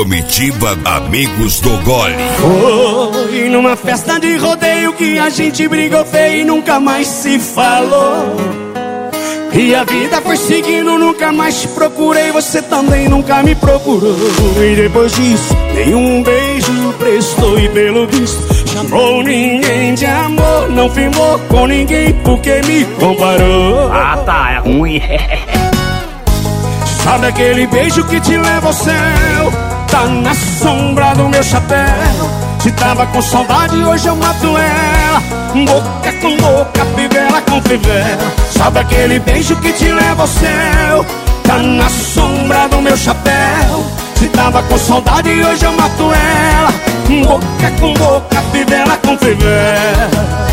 Comitiva Amigos do Gole. Foi numa festa de rodeio que a gente brigou feio e nunca mais se falou. E a vida foi seguindo, nunca mais te procurei, você também nunca me procurou. E depois disso, nenhum beijo prestou e pelo visto chamou ninguém de amor. Não firmou com ninguém porque me comparou. Ah tá, é ruim. Sabe aquele beijo que te leva ao céu? Tá na sombra do meu chapéu. Se tava com saudade, hoje eu mato ela. Boca com boca, fivela com fivela. Sabe aquele beijo que te leva ao céu? Tá na sombra do meu chapéu. Se tava com saudade, hoje eu mato ela. Boca com boca, fivela com fivela.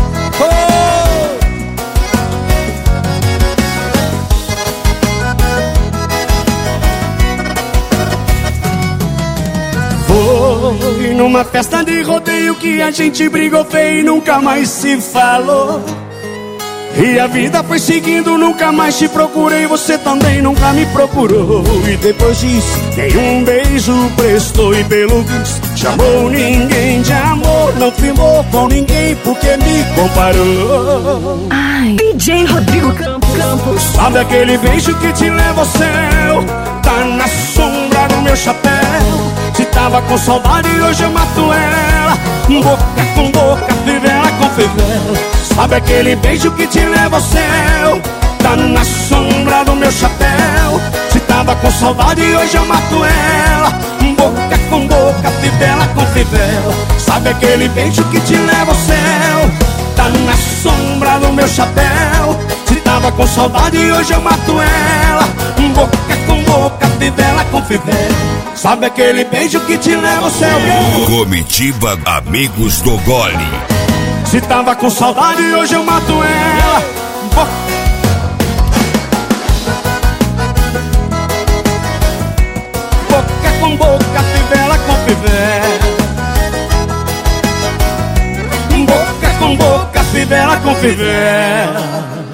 Foi numa festa de rodeio que a gente brigou feio e nunca mais se falou. E a vida foi seguindo, nunca mais te procurei, você também nunca me procurou. E depois disso, nenhum beijo prestou e pelo visto chamou ninguém de amor. Não firmou com ninguém porque me comparou. Ai, DJ Rodrigo Campos. Sabe aquele beijo que te leva ao céu? Tá na sombra do meu chapéu. Se tava com saudade, hoje eu mato ela. Boca com boca, fivela com fivela. Sabe aquele beijo que te leva ao céu? Tá na sombra do meu chapéu. Se tava com saudade, hoje eu mato ela. Boca com boca, fivela com fivela. Sabe aquele beijo que te leva ao céu? Tá na sombra do meu chapéu. Se tava com saudade, hoje eu mato ela. Boca com boca, fivela com fivela. Sabe aquele beijo que te leva ao céu? Comitiva Amigos do Gole. Se tava com saudade, hoje eu mato ela. Boca com boca, fivela com fivela. Boca com boca, fivela com fivela.